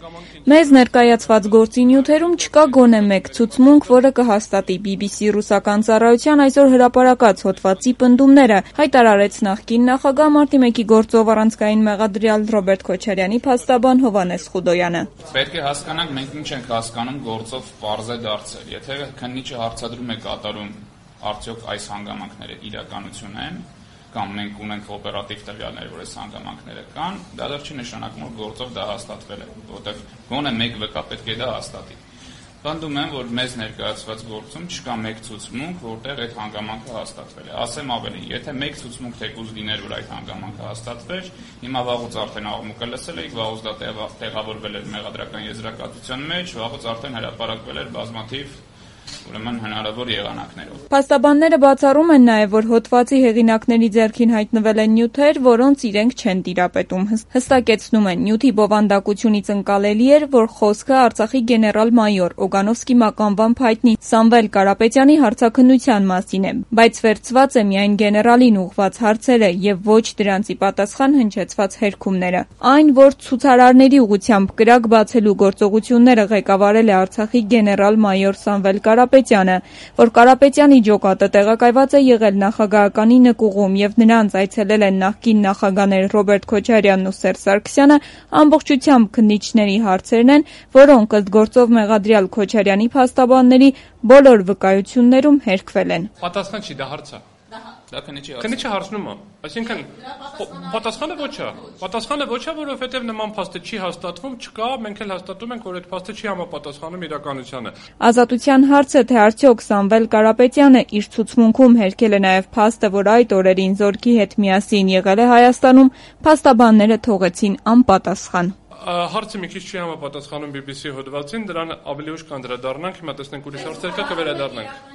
Մեզ ներկայացված գործի նյութերում չկա գոնե մեկ ցուցմունք, որը կհաստատի BBC ռուսական ծառայության այսօր հրապարակած հոդվածի պնդումները, հայտարարեց նախկին նախագահ մարտի 1-ի գործով առանցքային մեղադրյալ Ռոբերտ Քոչարյանի փաստաբան Հովհաննես Խուդոյանը։ Պետք է հասկանանք մենք ինչ ենք հասկանում գործով պարզ է դարձել։ Եթե քննիչը հարցադրում է կատարում արդյոք այս հանգամանքները իրականություն են, կամ մենք ունենք օպերատիվ տվյալներ, որ այս հանգամանքները կան, դա դեռ չի նշանակում, որ գործով դա հաստատվել է, որտեղ գոնե մեկ վկա պետք է դա հաստատի։ Պնդում եմ, որ մեզ ներկայացված գործում չկա մեկ ցուցմունք, որտեղ այդ հանգամանքը հաստատվել է։ Ասեմ ավելին, եթե մեկ ցուցմունք թեկուզ լիներ, որ այդ հանգամանքը հաստատվեր, հիմա վաղուց արդեն աղմուկը լսել էիք, վաղուց դա տեղավորվել էր մեղադրական եզրակացության մեջ, վաղուց արդեն հրապարակվել էր բազմաթիվ ուրեմն հնարավոր եղանակներով։ Փաստաբանները բացառում են նաև, որ հոդվածի հեղինակների ձեռքին հայտնվել են նյութեր, որոնց իրենք չեն տիրապետում։ Հստակեցնում են, նյութի բովանդակությունից ընկալելի էր, որ խոսքը Արցախի գեներալ-մայոր Օգանովսկի մականվամբ հայտնի Սամվել Կարապետյանի հարցաքննության մասին է, բայց վերցված է միայն գեներալին ուղղված հարցերը եւ ոչ դրանցի պատասխան հնչեցված հերքումները։ Այն, որ ցուցարարների ուղղությամբ կրակ բացելու գործողությունները ղեկավարել է Արցախի գեներալ-մայոր Սամվել Կարապետյանը, որ Կարապետյանի ջոկատը տեղակայված է եղել նախագահականի նկուղում եւ նրանց այցելել են նախկին նախագահներ Ռոբերտ Քոչարյանն ու Սերժ Սարգսյանը, ամբողջությամբ քննիչների հարցերն են, որոնք ըստ գործով մեղադրյալ Քոչարյանի փաստաբանների բոլոր վկայություններում հերքվել են։ Պատասխան չի, դա հարց է։ Դա քննիչը հարցնում է, այսինքն պատասխանը ոչ է։ Պատասխանը ոչ է, որովհետև նման փաստը չի հաստատվում, չկա, մենք էլ հաստատում ենք, որ այդ փաստը չի համապատասխանում իրականությանը։ Ազատության հարցը, թե արդյոք Սամվել Կարապետյանը իր ցուցմունքում հերքել է նաև փաստը, որ այդ օրերին Զորքի հետ միասին եղել է Հայաստանում, փաստաբանները թողեցին անպատասխան։ Հարցը մի քիչ չի համապատասխանում BBC հոդվածին, դրան ավելի ուշ կանդրադառնանք, հիմա տեսնենք ուրիշ հարցեր կա, կվերադառնանք։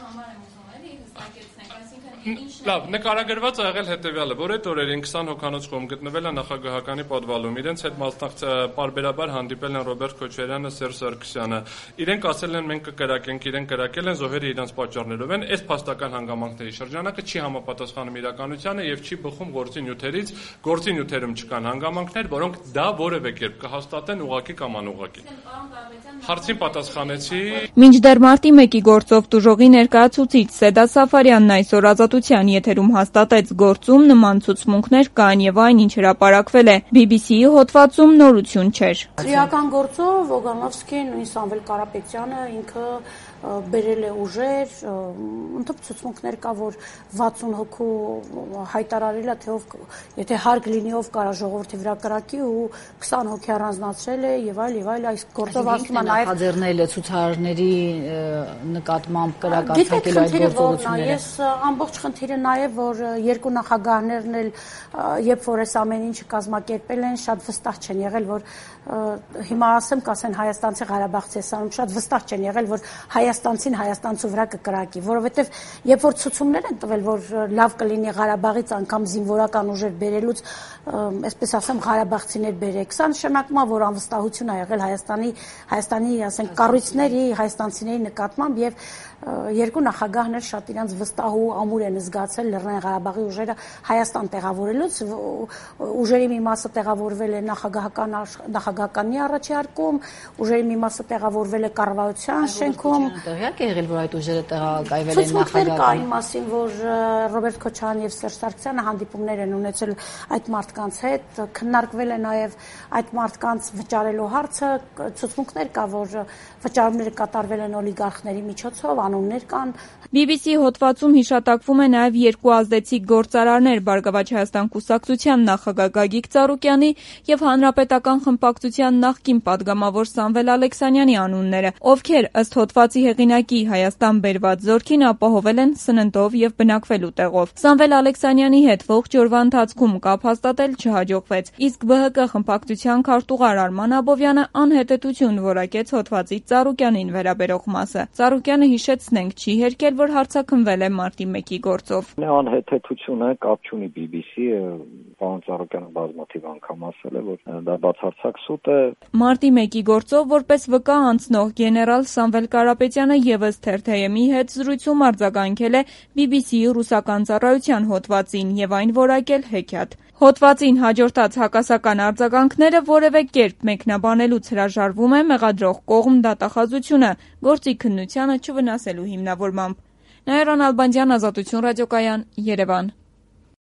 Լավ, նկարագրված է եղել հետևյալը, որ այդ օրերին 20 հոգանոց խումբ գտնվել է նախագահականի պատվալում, իրենց հետ պարբերաբար հանդիպել են Ռոբերտ Քոչարյանը, Սերժ Սարգսյանը, իրենք ասել են մենք կկրակենք, իրենք կրակել են, զոհերը իրենց պատճառներով են, այս փաստական հանգամանքների շրջանակը չի համապատասխանում իրականությանը եւ չի բխում գործի նյութերից, գործի նյութերում չկան հանգամանքներ, որոնք դա որևէ կերպ կհաստատեն ուղղակի կամ անուղղակի։ Հարցին պատասխանեցի։ Մինչդեռ մարտի 1-ի գործով տուժողի ներկայացուցիչ Սեդա Սաֆարյանն այսօր Ազատության եթերում հաստատեց գործում նման ցուցմունքներ կան եւ այն ինչ հրապարակվել է BBC-ի հոդվածում նորություն չէր։ Քրեական գործով Օգանովսկին, նույն Սամվել Կարապետյանը ինքը բերել է ուժեր, ընդհանուր ցուցմունքներ կա, որ 60 հոգու հայտարարել է, թե ով եթե հարկ լինի ով կարա ժողովրդի վրա կրակի ու 20 հոգի առանձնացրել է եւ այլ այս գործով ասում է նաեւ նախաձեռնել է ցուցարարների նկատմամբ կրակ արձակելու այդ գործողությունները։ Ես ամբողջ խնդիրը նաեւ որ երկու նախագահներն էլ երբ որ այս ամեն ինչը կազմակերպել են, շատ վստահ չեն եղել, որ հիմա կասեն հայաստանցի Ղարաբաղցի ասանում շատ վստահ չեն եղել, որ հայաստանցին հայաստանցու վրա կկրակի, որովհետև երբ որ ցուցումներ են տվել, որ լավ կլինի Ղարաբաղից անգամ զինվորական ուժեր բերելուց, այսպես ասեմ, Ղարաբաղցիներ բերեք, սա նշանակում է, որ անվստահություն է եղել Հայաստանի, ասենք, կառույցների, հայաստանցիների նկատմամբ եւ երկու նախագահներ շատ իրենց վստահ ու ամուր են զգացել Լեռնային Ղարաբաղի ուժերը Հայաստան տեղավորելուց, ուժերի մի մասը տեղավորվել է նախագահականի առաջարկում, ուժերի մի մասը տեղավորվել է կառավարության շենքում։ Տեղյակ է եղել, որ այդ ուժերը տեղակայվել են նախագահական։ Կային մասին, որ Ռոբերտ Քոչարյանը եւ Սերժ Սարգսյանը հանդիպումներ են ունեցել այդ մարդկանց հետ, քննարկվել է նաեւ այդ մարդկանց վճարելու հարցը, ցուցմունքներ կա, որ վճարումները կատարվել են օլիգարխների միջոցով, անուններ կան։ BBC հոդվածում հիշատակվում է նաև երկու ազդեցիկ գործարարներ Բարգավաճ Հայաստան կուսակցության նախագահ Գագիկ Ծառուկյանի եւ Հանրապետական խմբակցության նախկին падգամավոր Սամվել Ալեքսանյանի անունները, ովքեր ըստ հոդվածի հեղինակի Հայաստան բերված զորքին ապահովել են սննդով եւ բնակվելու տեղով։ Սամվել Ալեքսանյանի հետ ողջ օրվա ընթացքում կապ հաստատել չհաջողվեց, իսկ ԲՀԿ խմբակցության քարտուղար Արման Աբովյանը անհետեթություն որակեց հոդվածի Ծառուկյանին վերաբերող մասը։ Ծառուկյանը հիշեցնենք չի հերքել, որ հարցաքննվել է մարտի 1-ի գործով։ Անհեթեթությունը կապ չունի BBC-ը, պարոն Ծառուկյանը բազմաթիվ անգամ ասել է, որ դա բացարձակ սուտ է։ Մարտի 1-ի գործով որպես վկա անցնող գեներալ Սամվել Կարապետյանը ևս Թերթեյեմի հետ զրույցում արձագանքել է BBC-ի ռուսական ծառայության հոդվածին եւ այն որակել հեքիաթ։ Հոդվածին հաջորդած հակասական արձագանքները որևէ կերպ մեկնաբանելուց հրաժարվում է մեղադրող կողմ դատախազությունը գործի քննությանը չվնասելու հիմնավորմամբ։ Նաիրա Նալբանդյան, Ազատություն ռադիոկայան, Երևան։